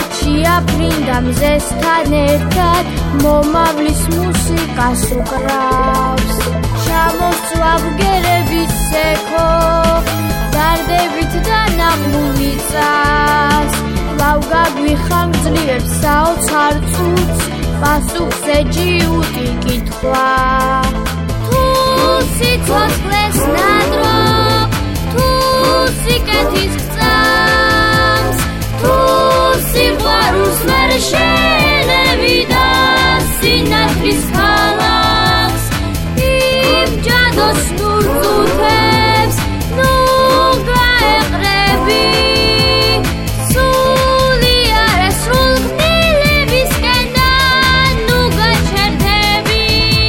ჩიაფრინდა მზესთან ერთად მომავლის მუსიკას უკრავს ჩამოსწვა ბგერების სექო დარდებით და ნაღმულ მიწას ლავ გაგვიხანგძლივებს საოცარ წუთს პასუხზე ჯიუტი კითხვა თუ სიცოცხლეს ნადრო თუ სიკეთის გწამს თუ სიყვარულს ვერ შენევი და სინათლის ქალაქს იმ ჯადოს ნურწუთებს ნუ გაეყრები სული არასრულ გმილებისკენ და ნუ გაჩერდები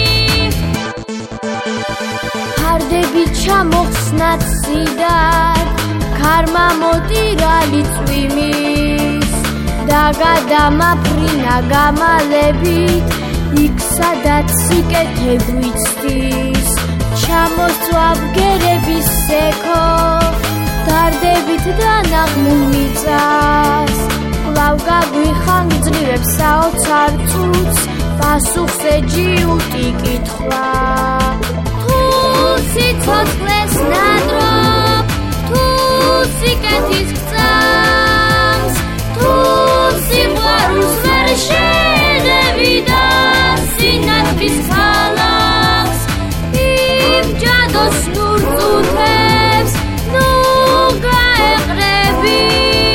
ფარდები ჩამოხსნათ სიდარ ქარმა მოტირალი წვიმის და გადამაფრინა გამალებით იქ სადაც სიკეთე გვიცდის ჩამოსწვა ბგერების სექო დარდებით და ნაღმულ მიწას კვლავ გაგვიხანგძლივებს საოცარ წუთს პასუხზე ჯიუტი კითხვა თუ სიცოცხლეს ნადრო თუ სიკეთის გწამს თუ სიყვარულს ვერ შენევი და სინათლის ქალაქს იმ ჯადოს ნურწუთებს ნუ გაეყრები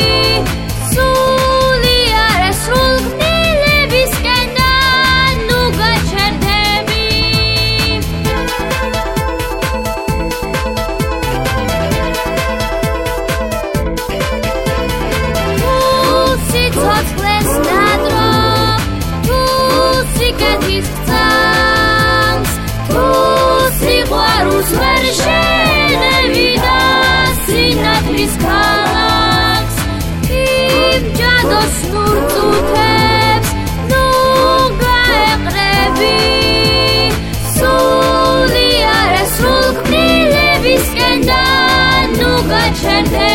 სული არასრულ გმილებისკენ და ნუ გაჩერდები სიცოცხლეს ნადრო თუ სიკეთის გწამს თუ სიყვარულს ვერ შენევი და სინათლის ქალაქს იმ ჯადოს ნურწუთებს ნუ გაეყრები სული არასრულ გმილებისკენ და ნუ გაჩერდები